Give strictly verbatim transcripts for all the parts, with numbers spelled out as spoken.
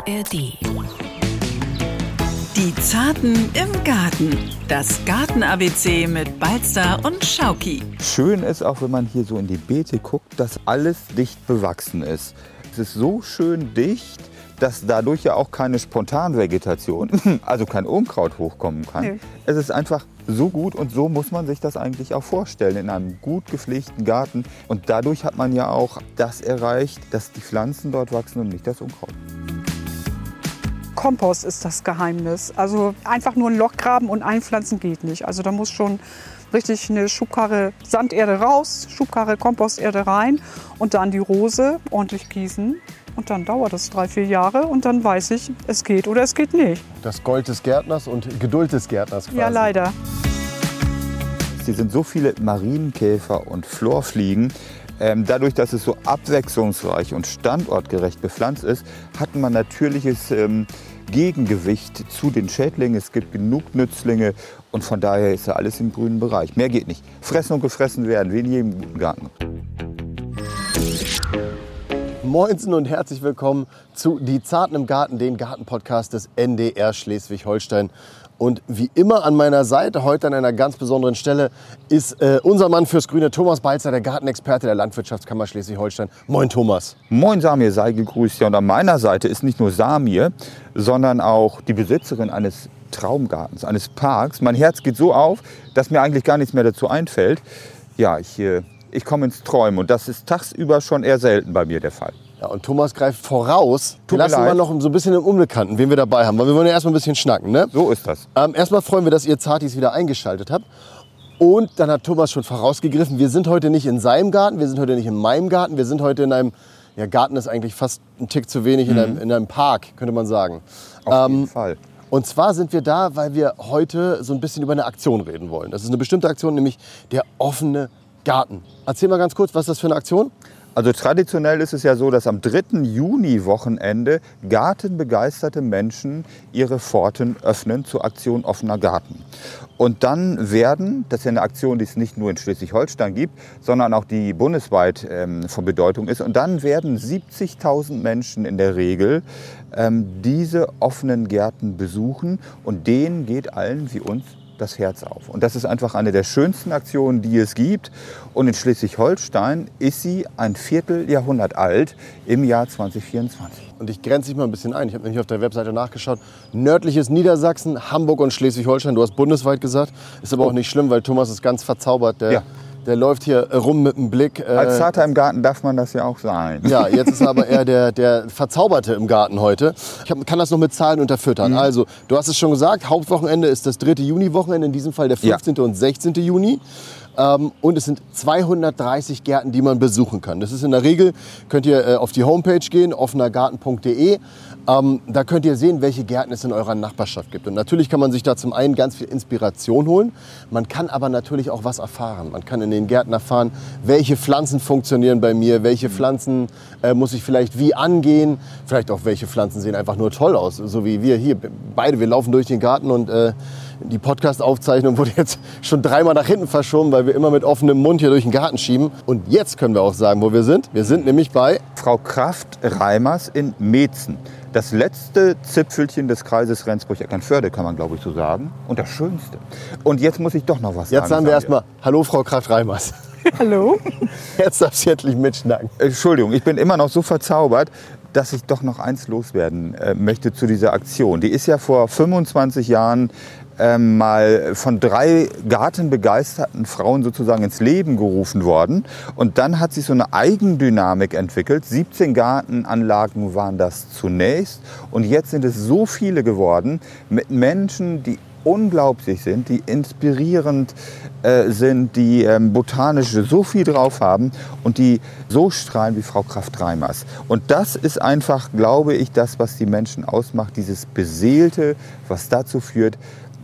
A R D. Die Zarten im Garten. Das Garten-A B C mit Balzer und Schauki. Schön ist auch, wenn man hier so in die Beete guckt, dass alles dicht bewachsen ist. Es ist so schön dicht, dass dadurch ja auch keine Spontanvegetation, also kein Unkraut hochkommen kann. Nee. Es ist einfach so gut und so muss man sich das eigentlich auch vorstellen in einem gut gepflegten Garten. Und dadurch hat man ja auch das erreicht, dass die Pflanzen dort wachsen und nicht das Unkraut. Kompost ist das Geheimnis. Also einfach nur ein Loch graben und einpflanzen geht nicht. Also da muss schon richtig eine Schubkarre Sanderde raus, Schubkarre Komposterde rein und dann die Rose ordentlich gießen. Und dann dauert es drei, vier Jahre und dann weiß ich, es geht oder es geht nicht. Das Gold des Gärtners und Geduld des Gärtners quasi. Ja, leider. Hier sind so viele Marienkäfer und Florfliegen. Ähm, dadurch, dass es so abwechslungsreich und standortgerecht bepflanzt ist, hat man natürliches ähm, Gegengewicht zu den Schädlingen. Es gibt genug Nützlinge und von daher ist ja alles im grünen Bereich. Mehr geht nicht. Fressen und gefressen werden, wie in jedem guten Garten. Moinsen und herzlich willkommen zu Die Zarten im Garten, den Gartenpodcast des N D R Schleswig-Holstein. Und wie immer an meiner Seite, heute an einer ganz besonderen Stelle, ist äh, unser Mann fürs Grüne, Thomas Balzer, der Gartenexperte der Landwirtschaftskammer Schleswig-Holstein. Moin Thomas. Moin Samir, sei gegrüßt. Ja, und an meiner Seite ist nicht nur Samir, sondern auch die Besitzerin eines Traumgartens, eines Parks. Mein Herz geht so auf, dass mir eigentlich gar nichts mehr dazu einfällt. Ja, ich... Äh, Ich komme ins Träumen und das ist tagsüber schon eher selten bei mir der Fall. Ja, und Thomas greift voraus. Tut wir lassen mir mal noch so ein bisschen im Unbekannten, wen wir dabei haben, weil wir wollen ja erstmal ein bisschen schnacken, ne? So ist das. Ähm, erstmal freuen wir, dass ihr Zartis wieder eingeschaltet habt. Und dann hat Thomas schon vorausgegriffen, wir sind heute nicht in seinem Garten, wir sind heute nicht in meinem Garten, wir sind heute in einem, ja, Garten ist eigentlich fast ein Tick zu wenig, mhm. in, einem, in einem Park, könnte man sagen. Auf jeden ähm, Fall. Und zwar sind wir da, weil wir heute so ein bisschen über eine Aktion reden wollen. Das ist eine bestimmte Aktion, nämlich der offene Garten. Erzähl mal ganz kurz, was ist das für eine Aktion? Also traditionell ist es ja so, dass am dritten Juni-Wochenende gartenbegeisterte Menschen ihre Pforten öffnen zur Aktion Offener Garten. Und dann werden, das ist ja eine Aktion, die es nicht nur in Schleswig-Holstein gibt, sondern auch die bundesweit ähm, von Bedeutung ist. Und dann werden siebzigtausend Menschen in der Regel ähm, diese offenen Gärten besuchen. Und denen geht allen wie uns das Herz auf. Und das ist einfach eine der schönsten Aktionen, die es gibt. Und in Schleswig-Holstein ist sie ein Vierteljahrhundert alt im Jahr zwanzig vierundzwanzig. Und ich grenze dich mal ein bisschen ein. Ich habe nämlich auf der Webseite nachgeschaut. Nördliches Niedersachsen, Hamburg und Schleswig-Holstein. Du hast bundesweit gesagt. Ist aber auch nicht schlimm, weil Thomas ist ganz verzaubert. Der, ja. der läuft hier rum mit dem Blick. Äh, Als Vater im Garten darf man das ja auch sein. Ja, jetzt ist aber eher der, der Verzauberte im Garten heute. Ich hab, kann das noch mit Zahlen unterfüttern. Mhm. Also, du hast es schon gesagt, Hauptwochenende ist das dritte Juni-Wochenende, in diesem Fall der fünfzehnte Ja. und sechzehnte Juni. Ähm, und es sind zweihundertdreißig Gärten, die man besuchen kann. Das ist in der Regel, könnt ihr äh, auf die Homepage gehen, offenergarten punkt de. Ähm, da könnt ihr sehen, welche Gärten es in eurer Nachbarschaft gibt. Und natürlich kann man sich da zum einen ganz viel Inspiration holen. Man kann aber natürlich auch was erfahren. Man kann in den Gärten erfahren, welche Pflanzen funktionieren bei mir, welche Pflanzen äh, muss ich vielleicht wie angehen. Vielleicht auch, welche Pflanzen sehen einfach nur toll aus. So wie wir hier beide, wir laufen durch den Garten und äh, die Podcast-Aufzeichnung wurde jetzt schon dreimal nach hinten verschoben, weil wir immer mit offenem Mund hier durch den Garten schieben. Und jetzt können wir auch sagen, wo wir sind. Wir sind nämlich bei Frau Kraft-Reimers in Meetzen. Das letzte Zipfelchen des Kreises Rendsburg-Eckernförde, kann man glaube ich so sagen. Und das Schönste. Und jetzt muss ich doch noch was sagen. Jetzt sagen wir erstmal, hallo Frau Kraft-Reimers. Hallo. Jetzt darfst du endlich mitschnacken. Entschuldigung, ich bin immer noch so verzaubert, dass ich doch noch eins loswerden äh, möchte zu dieser Aktion. Die ist ja vor fünfundzwanzig Jahren ähm, mal von drei gartenbegeisterten Frauen sozusagen ins Leben gerufen worden. Und dann hat sich so eine Eigendynamik entwickelt. siebzehn Gartenanlagen waren das zunächst. Und jetzt sind es so viele geworden mit Menschen, die unglaublich sind, die inspirierend äh, sind, die ähm, botanisch so viel drauf haben und die so strahlen wie Frau Kraft-Reimers. Und das ist einfach, glaube ich, das, was die Menschen ausmacht, dieses Beseelte, was dazu führt,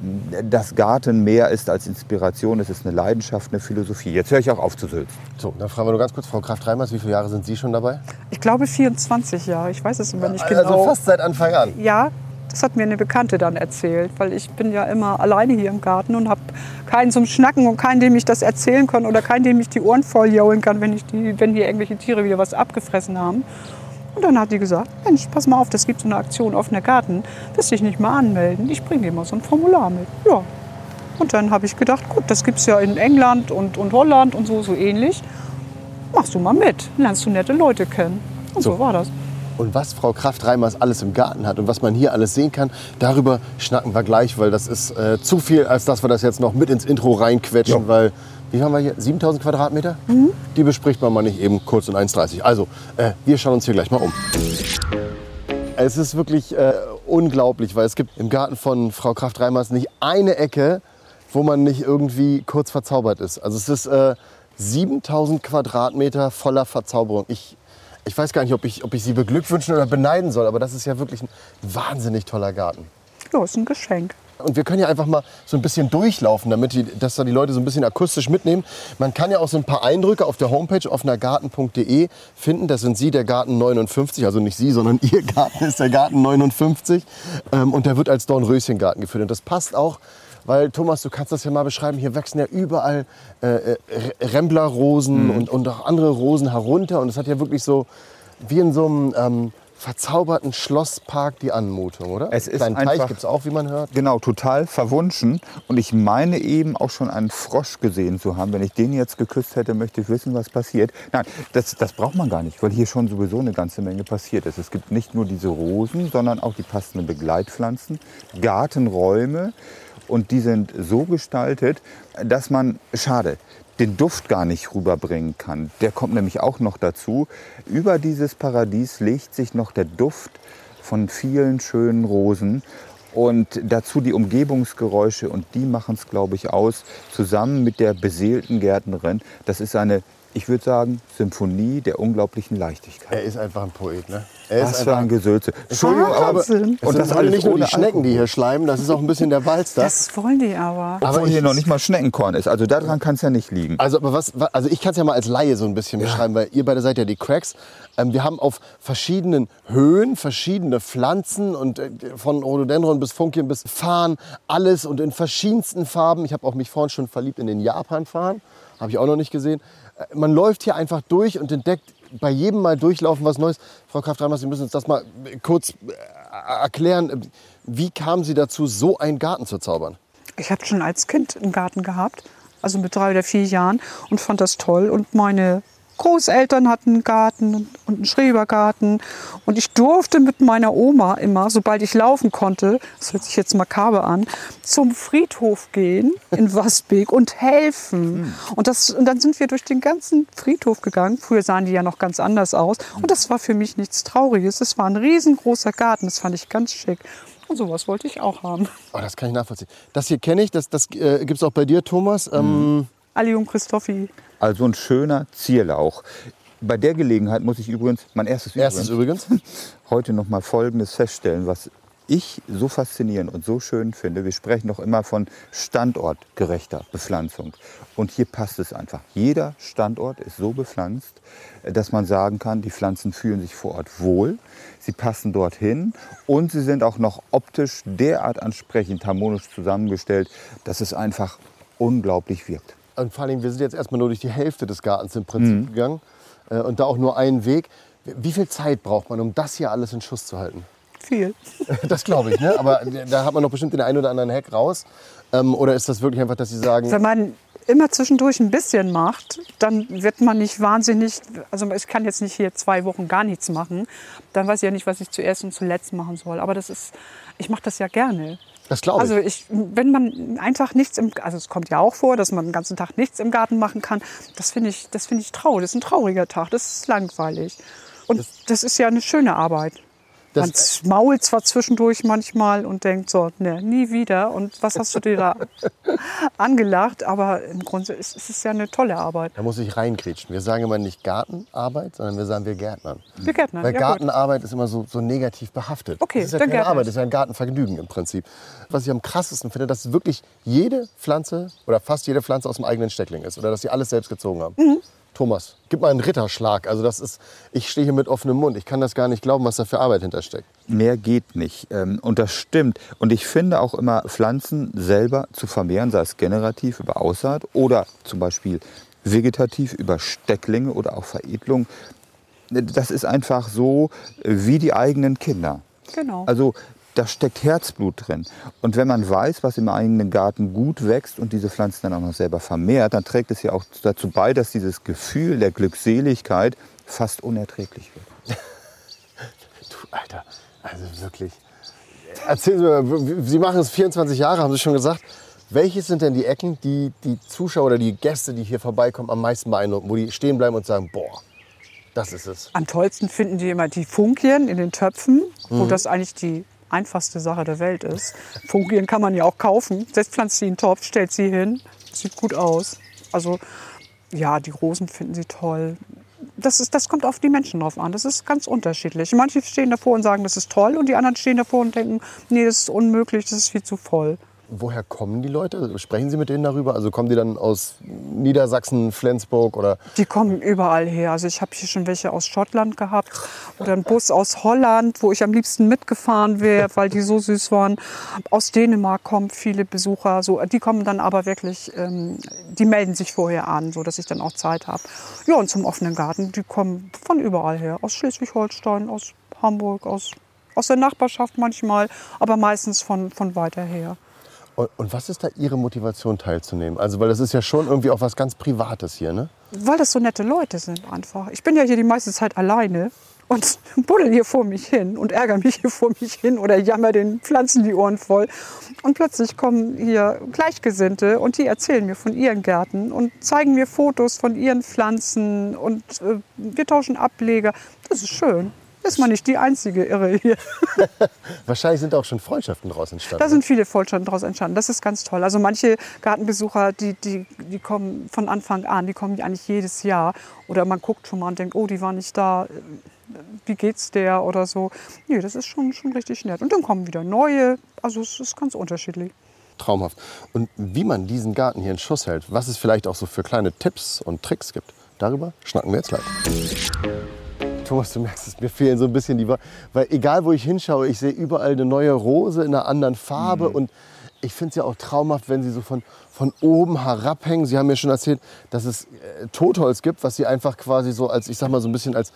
dass Garten mehr ist als Inspiration, es ist eine Leidenschaft, eine Philosophie. Jetzt höre ich auch auf zu sülzen. So, dann fragen wir nur ganz kurz, Frau Kraft-Reimers, wie viele Jahre sind Sie schon dabei? Ich glaube vierundzwanzig Jahre, ich weiß es immer nicht genau. Also fast seit Anfang an? Ja, das hat mir eine Bekannte dann erzählt, weil ich bin ja immer alleine hier im Garten und habe keinen zum Schnacken und keinen, dem ich das erzählen kann oder keinen, dem ich die Ohren voll jaulen kann, wenn, ich die, wenn hier irgendwelche Tiere wieder was abgefressen haben. Und dann hat die gesagt, Mensch, pass mal auf, das gibt so eine Aktion offener Garten. Willst dich nicht mal anmelden? Ich bringe dir mal so ein Formular mit. Ja. Und dann habe ich gedacht, gut, das gibt es ja in England und, und Holland und so, so ähnlich. Machst du mal mit, lernst du nette Leute kennen. Und so, so war das. Und was Frau Kraft-Reimers alles im Garten hat und was man hier alles sehen kann, darüber schnacken wir gleich, weil das ist äh, zu viel, als dass wir das jetzt noch mit ins Intro reinquetschen, ja. Weil, wie haben wir hier, siebentausend Quadratmeter? Mhm. Die bespricht man mal nicht eben kurz in eins dreißig. Also, äh, wir schauen uns hier gleich mal um. Es ist wirklich äh, unglaublich, weil es gibt im Garten von Frau Kraft-Reimers nicht eine Ecke, wo man nicht irgendwie kurz verzaubert ist. Also es ist äh, siebentausend Quadratmeter voller Verzauberung. Ich Ich weiß gar nicht, ob ich, ob ich Sie beglückwünschen oder beneiden soll, aber das ist ja wirklich ein wahnsinnig toller Garten. Ja, ist ein Geschenk. Und wir können ja einfach mal so ein bisschen durchlaufen, damit die, dass da die Leute so ein bisschen akustisch mitnehmen. Man kann ja auch so ein paar Eindrücke auf der Homepage offenergarten punkt de finden. Das sind Sie, der Garten neunundfünfzig, also nicht Sie, sondern Ihr Garten ist der Garten neunundfünfzig. Und der wird als Dornröschengarten geführt. Und das passt auch, weil, Thomas, du kannst das ja mal beschreiben, hier wachsen ja überall äh, Remblerrosen mhm. und, und auch andere Rosen herunter. Und es hat ja wirklich so, wie in so einem ähm, verzauberten Schlosspark die Anmutung, oder? Es ist Kleinen einfach, Teich gibt es auch, wie man hört. Genau, total verwunschen. Und ich meine eben auch schon einen Frosch gesehen zu haben. Wenn ich den jetzt geküsst hätte, möchte ich wissen, was passiert. Nein, das, das braucht man gar nicht, weil hier schon sowieso eine ganze Menge passiert ist. Es gibt nicht nur diese Rosen, sondern auch die passenden Begleitpflanzen, Gartenräume. Und die sind so gestaltet, dass man, schade, den Duft gar nicht rüberbringen kann. Der kommt nämlich auch noch dazu. Über dieses Paradies legt sich noch der Duft von vielen schönen Rosen. Und dazu die Umgebungsgeräusche. Und die machen es, glaube ich, aus, zusammen mit der beseelten Gärtnerin. Das ist eine, ich würde sagen, Symphonie der unglaublichen Leichtigkeit. Er ist einfach ein Poet, ne? Er Was ist für ein Gesülze. Entschuldigung, aber und das, das alles nicht nur die Schnecken, die hier schleimen, das ist auch ein bisschen der Balster. Das wollen die aber. Aber hier noch nicht mal Schneckenkorn ist. Also daran kann es ja nicht liegen. Also, aber was, also ich kann es ja mal als Laie so ein bisschen ja. beschreiben, weil ihr beide seid ja die Cracks. Ähm, wir haben auf verschiedenen Höhen verschiedene Pflanzen und äh, von Rhododendron bis Funkien bis Farn, alles und in verschiedensten Farben. Ich habe auch mich vorhin schon verliebt in den Japan-Farn, habe ich auch noch nicht gesehen. Äh, man läuft hier einfach durch und entdeckt bei jedem Mal durchlaufen was Neues. Frau Kraft-Reimers, Sie müssen uns das mal kurz erklären. Wie kamen Sie dazu, so einen Garten zu zaubern? Ich habe schon als Kind einen Garten gehabt, also mit drei oder vier Jahren, und fand das toll. Und meine Großeltern hatten einen Garten und einen Schrebergarten. Und ich durfte mit meiner Oma immer, sobald ich laufen konnte, das hört sich jetzt makaber an, zum Friedhof gehen in Wasbeek und helfen. Mhm. Und, das, und dann sind wir durch den ganzen Friedhof gegangen. Früher sahen die ja noch ganz anders aus. Und das war für mich nichts Trauriges. Es war ein riesengroßer Garten. Das fand ich ganz schick. Und sowas wollte ich auch haben. Oh, das kann ich nachvollziehen. Das hier kenne ich. Das, das äh, gibt es auch bei dir, Thomas. Ähm mhm. Allium Christophi. Also ein schöner Zierlauch. Bei der Gelegenheit muss ich übrigens, mein erstes, erstes übrigens, übrigens heute noch mal Folgendes feststellen, was ich so faszinierend und so schön finde. Wir sprechen doch immer von standortgerechter Bepflanzung. Und hier passt es einfach. Jeder Standort ist so bepflanzt, dass man sagen kann, die Pflanzen fühlen sich vor Ort wohl. Sie passen dorthin und sie sind auch noch optisch derart ansprechend, harmonisch zusammengestellt, dass es einfach unglaublich wirkt. Und vor allem, wir sind jetzt erstmal nur durch die Hälfte des Gartens im Prinzip mhm. gegangen äh, und da auch nur einen Weg. Wie viel Zeit braucht man, um das hier alles in Schuss zu halten? Viel. Das glaube ich, ne? Aber da hat man doch bestimmt den einen oder anderen Hack raus. Ähm, oder ist das wirklich einfach, dass Sie sagen... Wenn man immer zwischendurch ein bisschen macht, dann wird man nicht wahnsinnig... Also ich kann jetzt nicht hier zwei Wochen gar nichts machen. Dann weiß ich ja nicht, was ich zuerst und zuletzt machen soll. Aber das ist, ich mache das ja gerne. Das glaube ich. Also ich, wenn man einfach nichts im, also es kommt ja auch vor, dass man den ganzen Tag nichts im Garten machen kann. Das finde ich, das finde ich traurig. Das ist ein trauriger Tag. Das ist langweilig. Und das, das ist ja eine schöne Arbeit. Man mault zwar zwischendurch manchmal und denkt so, ne, nie wieder. Und was hast du dir da angelacht? Aber im Grunde ist, ist es ja eine tolle Arbeit. Da muss ich reingrätschen. Wir sagen immer nicht Gartenarbeit, sondern wir sagen wir Gärtnern. Wir Gärtnern, Weil ja, Gartenarbeit gut. ist immer so, so negativ behaftet. Okay, das ist ja dann keine Gärtner. Arbeit, das ist ja ein Gartenvergnügen im Prinzip. Was ich am krassesten finde, dass wirklich jede Pflanze oder fast jede Pflanze aus dem eigenen Steckling ist. Oder dass sie alles selbst gezogen haben. Mhm. Thomas, gib mal einen Ritterschlag. Also das ist, ich stehe hier mit offenem Mund. Ich kann das gar nicht glauben, was da für Arbeit hintersteckt. Mehr geht nicht. Und das stimmt. Und ich finde auch immer, Pflanzen selber zu vermehren, sei es generativ über Aussaat oder zum Beispiel vegetativ über Stecklinge oder auch Veredelung, das ist einfach so wie die eigenen Kinder. Genau. Also da steckt Herzblut drin. Und wenn man weiß, was im eigenen Garten gut wächst und diese Pflanzen dann auch noch selber vermehrt, dann trägt es ja auch dazu bei, dass dieses Gefühl der Glückseligkeit fast unerträglich wird. Du, Alter, also wirklich. Erzählen Sie mir, Sie machen es vierundzwanzig Jahre, haben Sie schon gesagt. Welches sind denn die Ecken, die die Zuschauer oder die Gäste, die hier vorbeikommen, am meisten beeindrucken? Wo die stehen bleiben und sagen, boah, das ist es. Am tollsten finden die immer die Funkien in den Töpfen, wo das eigentlich die einfachste Sache der Welt ist. Funkien kann man ja auch kaufen. Setzt pflanzt sie in den Topf, stellt sie hin, sieht gut aus. Also ja, die Rosen finden sie toll. Das, ist, das kommt auf die Menschen drauf an. Das ist ganz unterschiedlich. Manche stehen davor und sagen, das ist toll, und die anderen stehen davor und denken, nee, das ist unmöglich, das ist viel zu voll. Woher kommen die Leute? Sprechen Sie mit denen darüber? Also kommen die dann aus Niedersachsen, Flensburg oder? Die kommen überall her. Also ich habe hier schon welche aus Schottland gehabt oder einen Bus aus Holland, wo ich am liebsten mitgefahren wäre, weil die so süß waren. Aus Dänemark kommen viele Besucher. So, die kommen dann aber wirklich, ähm, die melden sich vorher an, so dass ich dann auch Zeit habe. Ja, und zum offenen Garten, die kommen von überall her. Aus Schleswig-Holstein, aus Hamburg, aus, aus der Nachbarschaft manchmal, aber meistens von, von weiter her. Und was ist da Ihre Motivation teilzunehmen? Also, weil das ist ja schon irgendwie auch was ganz Privates hier, ne? Weil das so nette Leute sind einfach. Ich bin ja hier die meiste Zeit alleine und buddel hier vor mich hin und ärgere mich hier vor mich hin oder jammer den Pflanzen die Ohren voll. Und plötzlich kommen hier Gleichgesinnte und die erzählen mir von ihren Gärten und zeigen mir Fotos von ihren Pflanzen und äh, wir tauschen Ableger. Das ist schön. Ist man nicht die einzige Irre hier. Wahrscheinlich sind auch schon Freundschaften daraus entstanden. Da sind viele Freundschaften daraus entstanden. Das ist ganz toll. Also manche Gartenbesucher, die, die, die kommen von Anfang an, die kommen eigentlich jedes Jahr. Oder man guckt schon mal und denkt, oh, die war nicht da, wie geht's der oder so. Nee, das ist schon, schon richtig nett. Und dann kommen wieder neue. Also es ist ganz unterschiedlich. Traumhaft. Und wie man diesen Garten hier in Schuss hält, was es vielleicht auch so für kleine Tipps und Tricks gibt, darüber schnacken wir jetzt gleich. Thomas, du merkst es, mir fehlen so ein bisschen die Worte. Weil egal, wo ich hinschaue, ich sehe überall eine neue Rose in einer anderen Farbe. Mhm. Und ich finde es ja auch traumhaft, wenn sie so von, von oben herabhängen. Sie haben mir schon erzählt, dass es äh, Totholz gibt, was sie einfach quasi so als, ich sag mal so ein bisschen als...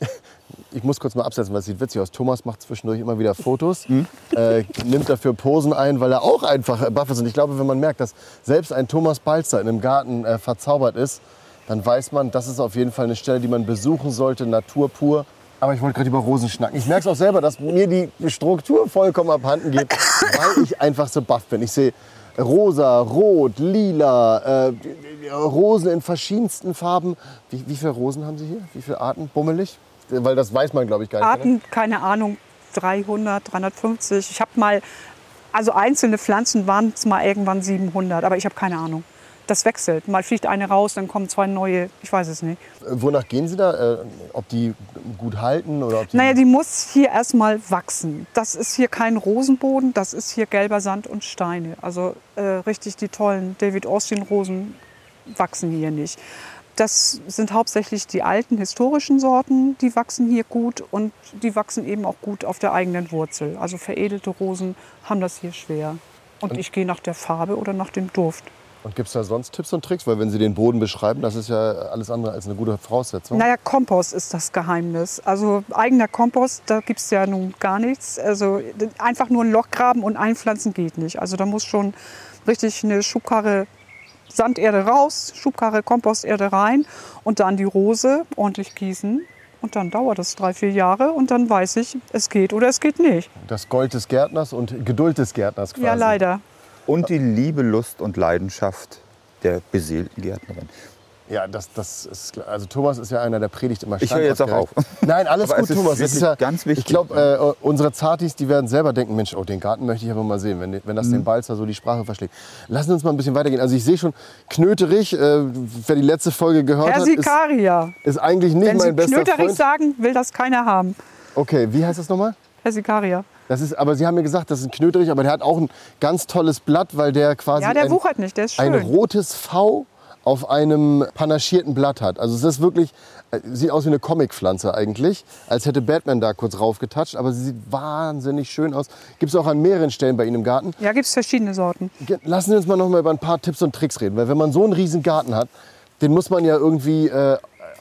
Ich muss kurz mal absetzen, weil es sieht witzig aus. Thomas macht zwischendurch immer wieder Fotos, mhm. äh, nimmt dafür Posen ein, weil er auch einfach baff ist. Und ich glaube, wenn man merkt, dass selbst ein Thomas Balzer in einem Garten äh, verzaubert ist, dann weiß man, das ist auf jeden Fall eine Stelle, die man besuchen sollte, Natur pur. Aber ich wollte gerade über Rosen schnacken. Ich merke es auch selber, dass mir die Struktur vollkommen abhanden geht, weil ich einfach so baff bin. Ich sehe rosa, rot, lila, äh, Rosen in verschiedensten Farben. Wie, wie viele Rosen haben Sie hier? Wie viele Arten? Bummelig? Weil das weiß man, glaube ich, gar nicht. Arten, oder? Keine Ahnung, dreihundert, dreihundertfünfzig. Ich habe mal, also einzelne Pflanzen waren es mal irgendwann siebenhundert, aber ich habe keine Ahnung. Das wechselt. Mal fliegt eine raus, dann kommen zwei neue. Ich weiß es nicht. Wonach gehen Sie da? Äh, ob die gut halten? Oder ob die naja, die muss hier erstmal wachsen. Das ist hier kein Rosenboden, das ist hier gelber Sand und Steine. Also äh, richtig die tollen David Austin Rosen wachsen hier nicht. Das sind hauptsächlich die alten historischen Sorten, die wachsen hier gut und die wachsen eben auch gut auf der eigenen Wurzel. Also veredelte Rosen haben das hier schwer. Und, und ich gehe nach der Farbe oder nach dem Duft. Und gibt es da sonst Tipps und Tricks? Weil wenn Sie den Boden beschreiben, das ist ja alles andere als eine gute Voraussetzung. Naja, Kompost ist das Geheimnis. Also eigener Kompost, da gibt es ja nun gar nichts. Also einfach nur ein Loch graben und einpflanzen geht nicht. Also da muss schon richtig eine Schubkarre Sanderde raus, Schubkarre Komposterde rein und dann die Rose ordentlich gießen. Und dann dauert das drei, vier Jahre und dann weiß ich, es geht oder es geht nicht. Das Gold des Gärtners und Geduld des Gärtners quasi. Ja, leider. Und die Liebe, Lust und Leidenschaft der beseelten Gärtnerin. Ja, das, das ist, also Thomas ist ja einer, der predigt immer. Ich höre jetzt auch auf. Nein, alles aber gut, es Thomas. Ist das ist ja ganz wichtig. Ich glaube, äh, unsere Zartis, die werden selber denken, Mensch, oh, den Garten möchte ich aber mal sehen, wenn, wenn das mhm. den Balzer so die Sprache verschlägt. Lassen Sie uns mal ein bisschen weitergehen. Also ich sehe schon, Knöterich, äh, wer die letzte Folge gehört Persikaria. hat, ist, ist eigentlich nicht wenn mein Sie bester Knöterich Freund. sagen, will das keiner haben. Okay, wie heißt das nochmal? Persikaria. Das ist, aber Sie haben mir gesagt, das ist ein Knöterich, aber der hat auch ein ganz tolles Blatt, weil der quasi ja, der ein, wuchert nicht, der ist schön. ein rotes V auf einem panaschierten Blatt hat. Also es ist wirklich, sieht aus wie eine Comicpflanze eigentlich, als hätte Batman da kurz raufgetatscht, aber sie sieht wahnsinnig schön aus. Gibt es auch an mehreren Stellen bei Ihnen im Garten. Ja, gibt es verschiedene Sorten. Lassen Sie uns mal noch mal über ein paar Tipps und Tricks reden, weil wenn man so einen riesen Garten hat, den muss man ja irgendwie äh,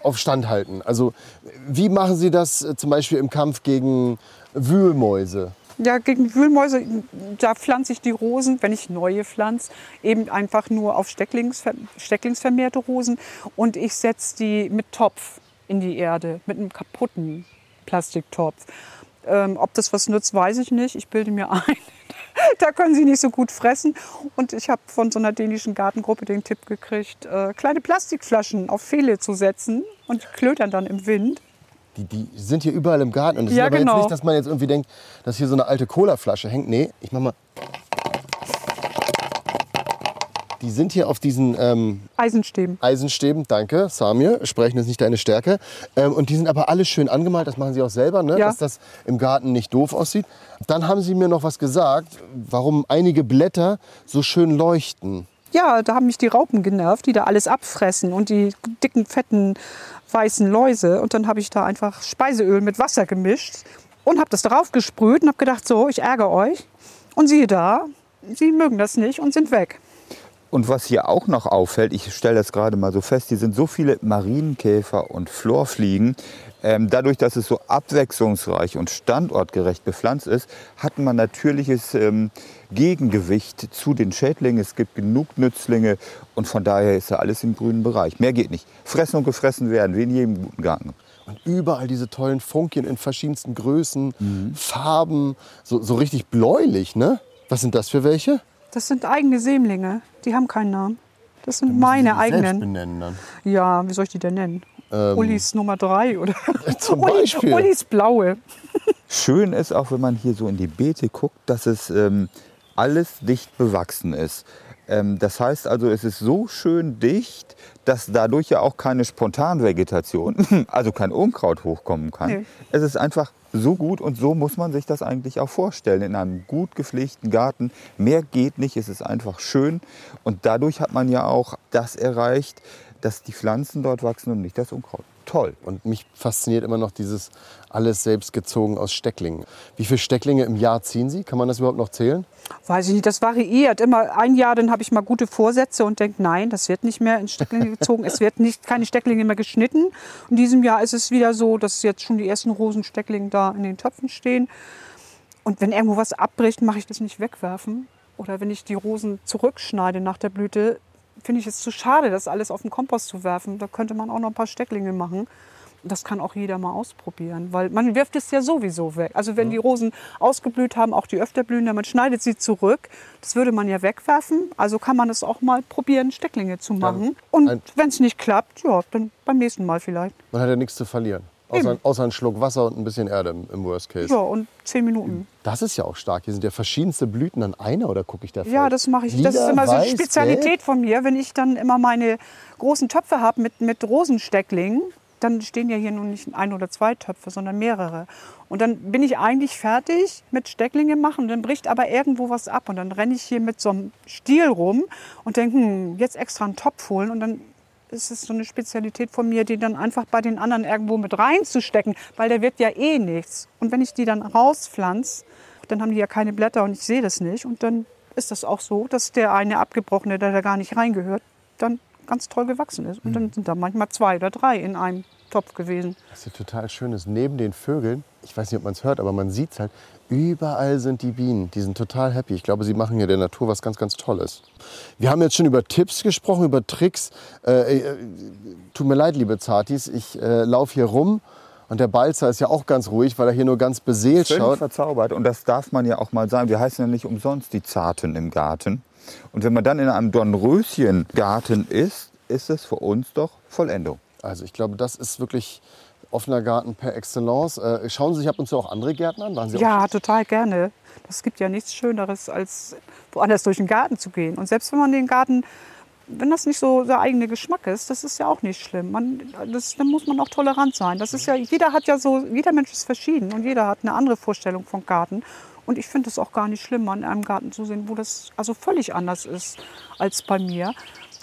auf Stand halten? Also wie machen Sie das äh, zum Beispiel im Kampf gegen Wühlmäuse? Ja, gegen Wühlmäuse, da pflanze ich die Rosen, wenn ich neue pflanze, eben einfach nur auf Stecklings, stecklingsvermehrte Rosen. Und ich setze die mit Topf in die Erde, mit einem kaputten Plastiktopf. Ähm, ob das was nützt, weiß ich nicht. Ich bilde mir ein, da können sie nicht so gut fressen. Und ich habe von so einer dänischen Gartengruppe den Tipp gekriegt, äh, kleine Plastikflaschen auf Pfähle zu setzen und die klötern dann im Wind. Die, die sind hier überall im Garten. Und das Ja, ist aber genau. jetzt nicht, dass man jetzt irgendwie denkt, dass hier so eine alte Colaflasche hängt. Nee, ich mach mal. Die sind hier auf diesen ähm, Eisenstäben. Eisenstäben, danke, Samir, sprechen ist nicht deine Stärke. Ähm, und die sind aber alle schön angemalt, das machen sie auch selber, ne? Ja. Dass das im Garten nicht doof aussieht. Dann haben sie mir noch was gesagt, warum einige Blätter so schön leuchten. Ja, da haben mich die Raupen genervt, die da alles abfressen und die dicken, fetten, weißen Läuse. Und dann habe ich da einfach Speiseöl mit Wasser gemischt und habe das darauf gesprüht und habe gedacht, so, ich ärgere euch. Und siehe da, sie mögen das nicht und sind weg. Und was hier auch noch auffällt, ich stelle das gerade mal so fest, hier sind so viele Marienkäfer und Florfliegen. Ähm, dadurch, dass es so abwechslungsreich und standortgerecht bepflanzt ist, hat man natürliches ähm, Gegengewicht zu den Schädlingen. Es gibt genug Nützlinge und von daher ist ja alles im grünen Bereich. Mehr geht nicht. Fressen und gefressen werden, wie in jedem guten Garten. Und überall diese tollen Funkien in verschiedensten Größen, mhm. Farben, so, so richtig bläulich, ne? Was sind das für welche? Das sind eigene Sämlinge, die haben keinen Namen. Das sind meine eigenen. Selbst benennen dann. Ja, wie soll ich die denn nennen? Ähm, Ullis Nummer drei oder zum Beispiel. Ullis Blaue. Schön ist auch, wenn man hier so in die Beete guckt, dass es ähm, alles dicht bewachsen ist. Ähm, das heißt also, es ist so schön dicht, dass dadurch ja auch keine Spontanvegetation, also kein Unkraut hochkommen kann. Nee. Es ist einfach so gut und so muss man sich das eigentlich auch vorstellen. In einem gut gepflegten Garten, mehr geht nicht, es ist einfach schön. Und dadurch hat man ja auch das erreicht, dass die Pflanzen dort wachsen und nicht das Unkraut. Toll. Und mich fasziniert immer noch dieses alles selbst gezogen aus Stecklingen. Wie viele Stecklinge im Jahr ziehen Sie? Kann man das überhaupt noch zählen? Weiß ich nicht, das variiert. Immer ein Jahr, dann habe ich mal gute Vorsätze und denke, nein, das wird nicht mehr in Stecklinge gezogen. Es wird nicht, keine Stecklinge mehr geschnitten. In diesem Jahr ist es wieder so, dass jetzt schon die ersten Rosenstecklinge da in den Töpfen stehen. Und wenn irgendwo was abbricht, mache ich das nicht wegwerfen. Oder wenn ich die Rosen zurückschneide nach der Blüte, finde ich es zu schade, das alles auf den Kompost zu werfen. Da könnte man auch noch ein paar Stecklinge machen. Das kann auch jeder mal ausprobieren, weil man wirft es ja sowieso weg. Also wenn die Rosen ausgeblüht haben, auch die öfter blühen, man schneidet sie zurück. Das würde man ja wegwerfen. Also kann man es auch mal probieren, Stecklinge zu machen. Ja. Und wenn es nicht klappt, ja, dann beim nächsten Mal vielleicht. Man hat ja nichts zu verlieren. Außer, außer einen Schluck Wasser und ein bisschen Erde im, im Worst Case. Ja, und zehn Minuten. Das ist ja auch stark. Hier sind ja verschiedenste Blüten an einer, oder gucke ich da falsch? Ja, das mache ich. Lila, das ist immer so eine weiß, Spezialität gelb. von mir. Wenn ich dann immer meine großen Töpfe habe mit, mit Rosenstecklingen, dann stehen ja hier nun nicht ein oder zwei Töpfe, sondern mehrere. Und dann bin ich eigentlich fertig mit Stecklinge machen. Dann bricht aber irgendwo was ab. Und dann renne ich hier mit so einem Stiel rum und denke, hm, jetzt extra einen Topf holen. Und dann ist es so eine Spezialität von mir, die dann einfach bei den anderen irgendwo mit reinzustecken, weil der wird ja eh nichts. Und wenn ich die dann rauspflanze, dann haben die ja keine Blätter und ich sehe das nicht. Und dann ist das auch so, dass der eine abgebrochene, der da gar nicht reingehört, dann ganz toll gewachsen ist. Und dann sind da manchmal zwei oder drei in einem Topf gewesen. Was ja total schön ist, neben den Vögeln, ich weiß nicht, ob man es hört, aber man sieht es halt, überall sind die Bienen. Die sind total happy. Ich glaube, sie machen hier der Natur was ganz, ganz Tolles. Wir haben jetzt schon über Tipps gesprochen, über Tricks. Äh, äh, tut mir leid, liebe Zartis, ich äh, laufe hier rum. Und der Balzer ist ja auch ganz ruhig, weil er hier nur ganz beseelt Völlig schaut. verzaubert. Und das darf man ja auch mal sagen. Wir heißen ja nicht umsonst die Zarten im Garten. Und wenn man dann in einem Dornröschen-Garten ist, ist es für uns doch Vollendung. Also ich glaube, das ist wirklich offener Garten per Excellence. Äh, schauen Sie sich ab und zu auch andere Gärten an? Waren Sie Ja, auch total gerne. Das gibt ja nichts Schöneres, als woanders durch den Garten zu gehen. Und selbst wenn man den Garten, wenn das nicht so der eigene Geschmack ist, das ist ja auch nicht schlimm. Man, das, dann muss man auch tolerant sein. Das ist ja, jeder hat ja so, jeder Mensch ist verschieden und jeder hat eine andere Vorstellung vom Garten. Und ich finde es auch gar nicht schlimm, mal in einem Garten zu sehen, wo das also völlig anders ist als bei mir.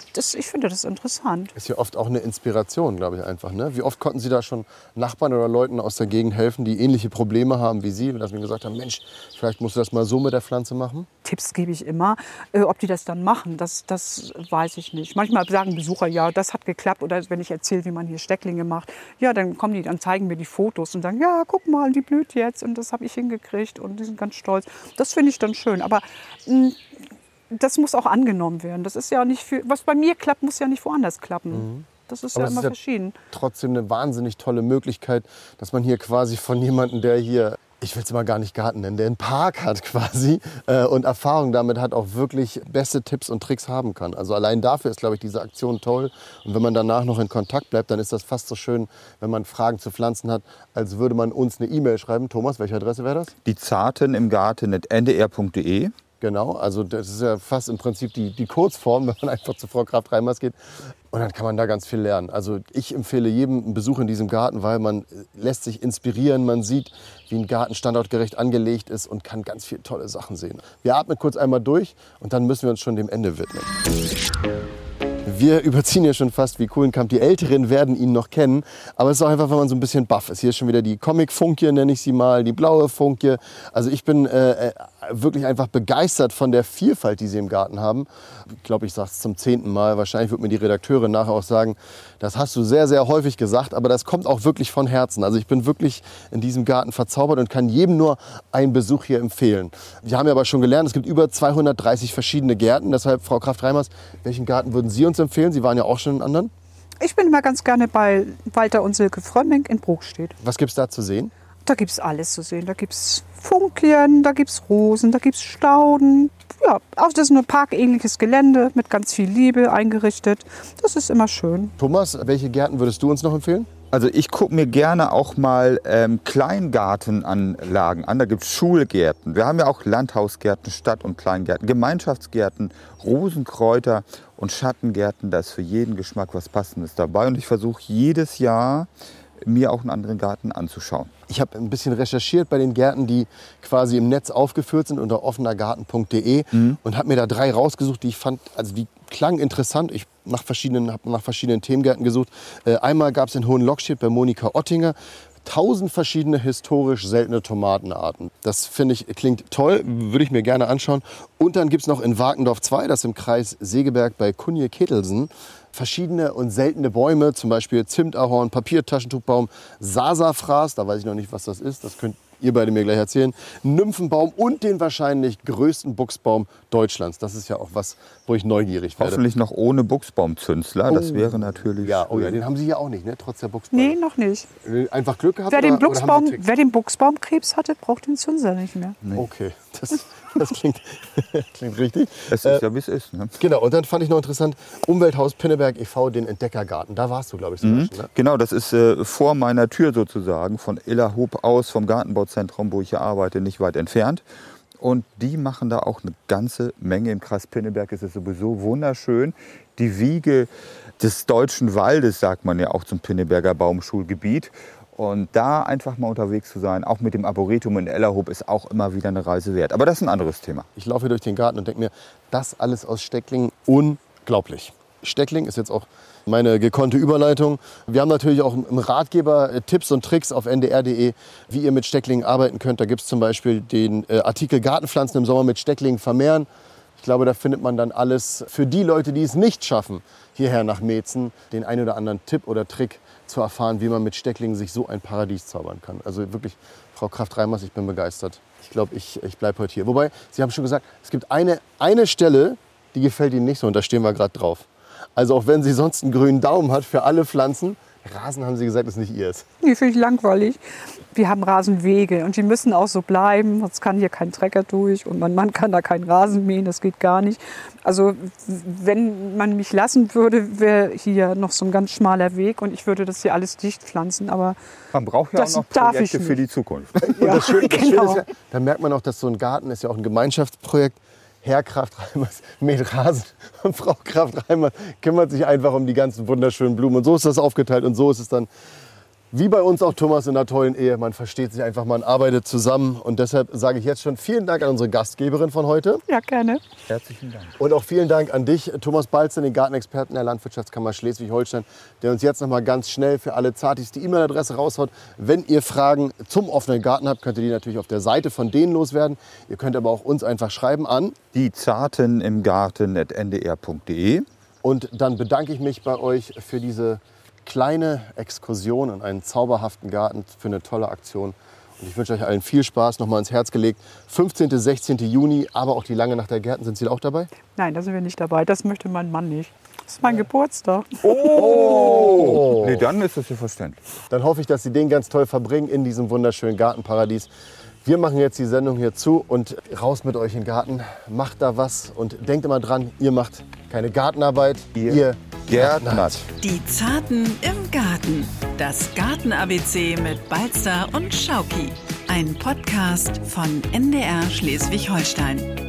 das, ich finde das interessant. Ist ja oft auch eine Inspiration, glaube ich einfach. Ne? Wie oft konnten Sie da schon Nachbarn oder Leuten aus der Gegend helfen, die ähnliche Probleme haben wie Sie? Und dass Sie gesagt haben, Mensch, vielleicht musst du das mal so mit der Pflanze machen? Tipps gebe ich immer. Äh, ob die das dann machen, das, das weiß ich nicht. Manchmal sagen Besucher, ja, das hat geklappt. Oder wenn ich erzähle, wie man hier Stecklinge macht, ja, dann kommen die, dann zeigen mir die Fotos und sagen, ja, guck mal, die blüht jetzt und das habe ich hingekriegt und die sind ganz stolz. Das finde ich dann schön. Aber mh, das muss auch angenommen werden. Das ist ja nicht für, was bei mir klappt, muss ja nicht woanders klappen. Mhm. Das ist Aber ja immer ist ja verschieden. Trotzdem eine wahnsinnig tolle Möglichkeit, dass man hier quasi von jemandem, der hier, ich will es mal gar nicht Garten nennen, der einen Park hat quasi äh, und Erfahrung damit hat, auch wirklich beste Tipps und Tricks haben kann. Also allein dafür ist, glaube ich, diese Aktion toll. Und wenn man danach noch in Kontakt bleibt, dann ist das fast so schön, wenn man Fragen zu Pflanzen hat, als würde man uns eine E-Mail schreiben. Thomas, welche Adresse wäre das? Die Zarten im Garten at n d r punkt d e. Genau, also das ist ja fast im Prinzip die, die Kurzform, wenn man einfach zu Frau Kraft-Reimers geht. Und dann kann man da ganz viel lernen. Also ich empfehle jedem einen Besuch in diesem Garten, weil man lässt sich inspirieren, man sieht, wie ein Garten standortgerecht angelegt ist und kann ganz viele tolle Sachen sehen. Wir atmen kurz einmal durch und dann müssen wir uns schon dem Ende widmen. Wir überziehen ja schon fast wie Kuhlenkamp. Die Älteren werden ihn noch kennen. Aber es ist auch einfach, wenn man so ein bisschen baff ist. Hier ist schon wieder die Comic-Funkie, nenne ich sie mal, die blaue Funkie. Also ich bin äh, wirklich einfach begeistert von der Vielfalt, die sie im Garten haben. Ich glaube, ich sage es zum zehnten Mal. Wahrscheinlich wird mir die Redakteurin nachher auch sagen, das hast du sehr, sehr häufig gesagt. Aber das kommt auch wirklich von Herzen. Also ich bin wirklich in diesem Garten verzaubert und kann jedem nur einen Besuch hier empfehlen. Wir haben ja aber schon gelernt, es gibt über zweihundertdreißig verschiedene Gärten. Deshalb, Frau Kraft-Reimers, welchen Garten würden Sie uns empfehlen? Sie waren ja auch schon in anderen. Ich bin immer ganz gerne bei Walter und Silke Frömming in Brokstedt. Was gibt es da zu sehen? Da gibt es alles zu sehen. Da gibt es Funkien, da gibt es Rosen, da gibt es Stauden. Ja, auch das ist ein parkähnliches Gelände mit ganz viel Liebe eingerichtet. Das ist immer schön. Thomas, welche Gärten würdest du uns noch empfehlen? Also ich gucke mir gerne auch mal ähm, Kleingartenanlagen an. Da gibt es Schulgärten. Wir haben ja auch Landhausgärten, Stadt- und Kleingärten, Gemeinschaftsgärten, Rosenkräuter und Schattengärten. Da ist für jeden Geschmack was Passendes dabei. Und ich versuche jedes Jahr, mir auch einen anderen Garten anzuschauen. Ich habe ein bisschen recherchiert bei den Gärten, die quasi im Netz aufgeführt sind unter offenergarten punkt de mhm. und habe mir da drei rausgesucht, die ich fand, also die klangen interessant. Ich nach verschiedenen, habe nach verschiedenen Themengärten gesucht. Äh, einmal gab es in Hohenlockstedt bei Monika Ottinger tausend verschiedene historisch seltene Tomatenarten. Das finde ich klingt toll, würde ich mir gerne anschauen. Und dann gibt es noch in Wagendorf zwei, das im Kreis Segeberg bei Kunje-Ketelsen, verschiedene und seltene Bäume, zum Beispiel Zimtahorn, Papiertaschentuchbaum, Sasafras, da weiß ich noch nicht, was das ist, das könnt ihr beide mir gleich erzählen, Nymphenbaum und den wahrscheinlich größten Buchsbaum Deutschlands. Das ist ja auch was, wo ich neugierig werde. Hoffentlich noch ohne Buchsbaumzünsler, oh. Das wäre natürlich... Ja, oh ja, den haben Sie ja auch nicht, ne? Trotz der Buchsbaum. Nee, noch nicht. Einfach Glück gehabt? Wer den, oder, Buchsbaum, oder wer den Buchsbaumkrebs hatte, braucht den Zünsler nicht mehr. Nee. Okay, das, das klingt, klingt richtig. Es ist äh, ja, wie es ist. Ne? Genau, und dann fand ich noch interessant, Umwelthaus Pinneberg e V, den Entdeckergarten. Da warst du, glaube ich, zum mhm. Beispiel, ne? Genau, das ist äh, vor meiner Tür sozusagen, von Illerhoop aus, vom Gartenbauzentrum, wo ich hier arbeite, nicht weit entfernt. Und die machen da auch eine ganze Menge. Im Kreis Pinneberg ist es sowieso wunderschön. Die Wiege des deutschen Waldes, sagt man ja auch zum Pinneberger Baumschulgebiet. Und da einfach mal unterwegs zu sein, auch mit dem Arboretum in Ellerhoop, ist auch immer wieder eine Reise wert. Aber das ist ein anderes Thema. Ich laufe hier durch den Garten und denke mir, das alles aus Stecklingen, unglaublich. Steckling ist jetzt auch meine gekonnte Überleitung. Wir haben natürlich auch im Ratgeber Tipps und Tricks auf n d r punkt d e, wie ihr mit Stecklingen arbeiten könnt. Da gibt es zum Beispiel den Artikel Gartenpflanzen im Sommer mit Stecklingen vermehren. Ich glaube, da findet man dann alles für die Leute, die es nicht schaffen, hierher nach Meetzen, den ein oder anderen Tipp oder Trick zu erfahren, wie man mit Stecklingen sich so ein Paradies zaubern kann. Also wirklich, Frau Kraft-Reimers, ich bin begeistert. Ich glaube, ich, ich bleibe heute hier. Wobei, Sie haben schon gesagt, es gibt eine, eine Stelle, die gefällt Ihnen nicht so und da stehen wir gerade drauf. Also auch wenn sie sonst einen grünen Daumen hat für alle Pflanzen, Rasen, haben Sie gesagt, ist nicht ihrs. Nee, finde ich langweilig. Wir haben Rasenwege und die müssen auch so bleiben. Sonst kann hier kein Trecker durch und mein Mann kann da keinen Rasen mähen, das geht gar nicht. Also wenn man mich lassen würde, wäre hier noch so ein ganz schmaler Weg und ich würde das hier alles dicht pflanzen. Aber man braucht ja das auch noch darf Projekte ich für die Zukunft. Und ja, das Schöne, das genau. Schöne ist ja, da merkt man auch, dass so ein Garten ist ja auch ein Gemeinschaftsprojekt. Herr Kraft-Reimers mäht Rasen und Frau Kraft-Reimers kümmert sich einfach um die ganzen wunderschönen Blumen. Und so ist das aufgeteilt und so ist es dann Wie bei uns auch, Thomas, in einer tollen Ehe. Man versteht sich einfach, man arbeitet zusammen. Und deshalb sage ich jetzt schon vielen Dank an unsere Gastgeberin von heute. Ja, gerne. Herzlichen Dank. Und auch vielen Dank an dich, Thomas Balzer, den Gartenexperten der Landwirtschaftskammer Schleswig-Holstein, der uns jetzt noch mal ganz schnell für alle Zatis die E-Mail-Adresse raushaut. Wenn ihr Fragen zum offenen Garten habt, könnt ihr die natürlich auf der Seite von denen loswerden. Ihr könnt aber auch uns einfach schreiben an Die Zarten im Garten at n d r punkt d e. Und dann bedanke ich mich bei euch für diese kleine Exkursion in einen zauberhaften Garten, für eine tolle Aktion. Und ich wünsche euch allen viel Spaß, nochmal ins Herz gelegt. fünfzehnten, sechzehnten Juni, aber auch die lange Nacht der Gärten. Sind Sie auch dabei? Nein, da sind wir nicht dabei. Das möchte mein Mann nicht. Das ist mein Geburtstag. Oh! Nee, dann ist das ja verständlich. Dann hoffe ich, dass Sie den ganz toll verbringen in diesem wunderschönen Gartenparadies. Wir machen jetzt die Sendung hier zu und raus mit euch in den Garten. Macht da was und denkt immer dran, ihr macht keine Gartenarbeit, Ihr ihr Gärtnert. Die Zarten im Garten. Das Garten-A B C mit Balzer und Schauki. Ein Podcast von N D R Schleswig-Holstein.